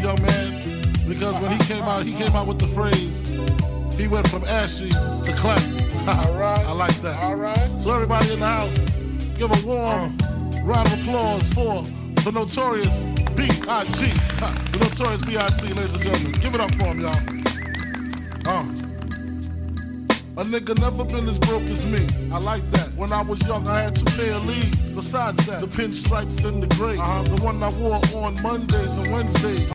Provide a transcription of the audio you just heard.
young man, because when he came out with the phrase, he went from ashy to classy. All right. I like that. All right. So everybody in the house, give a warm round of applause for the notorious B.I.G. The notorious B.I.G., ladies and gentlemen. Give it up for him, y'all. A nigga never been as broke as me. I like that. When I was young, I had 2 pair of leaves. Besides that, the pinstripes and the gray. The one I wore on Mondays and Wednesdays.